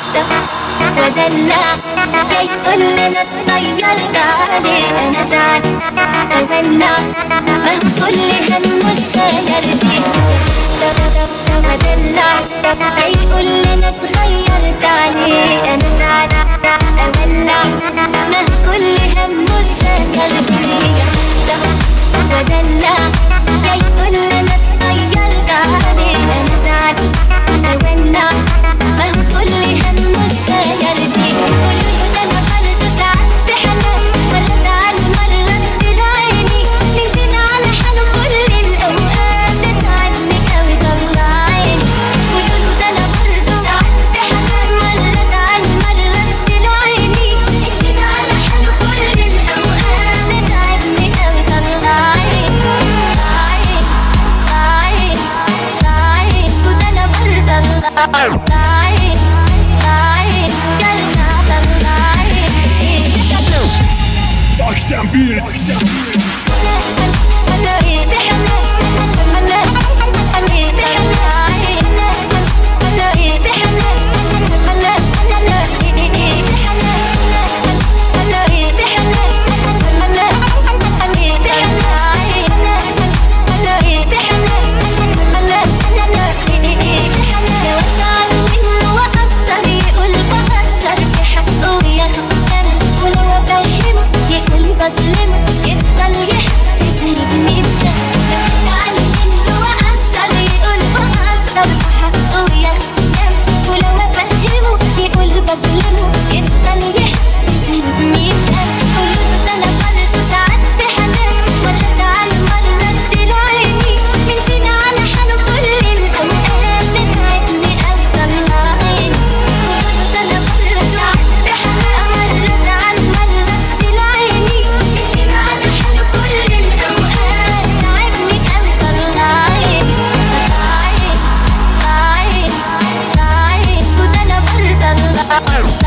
ودلع جاي تقول انا اتغيرت عليه، انا سعد ودلع ما هو كل هم السير دي. ودلع جاي تقول انا اتغيرت عليه، انا سعد ودلع ما هو كل هم السير دي. ودلع جاي تقول انا اتغيرت عليه، انا سعد ودلع ما هو كل هم السير دي. قولوا ده انا برضه ساعات في حنان، مرة زعل مرة اغسل عيني، نسيت على حاله كل الاوقات، تتعبني اوي طلع عيني. قولوا ده انا برضه ساعات في حنان، مرة زعل مرة اغسل عيني، نسيت على حاله كل الاوقات، تتعبني اوي طلع عيني. عين وده انا برضه Saksen Beats. بظلمه يفضل يحسسني بنفسه، زعل منه وأثر يقول بهزر في حقه ويخدم، ولو أفهمه يقول بظلمه يفضل يحسسني بنفسه. قولوا ده أنا برضه ساعات في حنان، مرة زعل مرة اغسل عيني، نسيت على حاله كل الأوقات، تتعبني أوي طلع عيني. قولوا ده أنا برضه ساعات في حنان، مرة زعل مرة اغسل عيني، نسيت على حاله كل الأوقات، تتعبني أوي طلع عيني. عين وده أنا برضه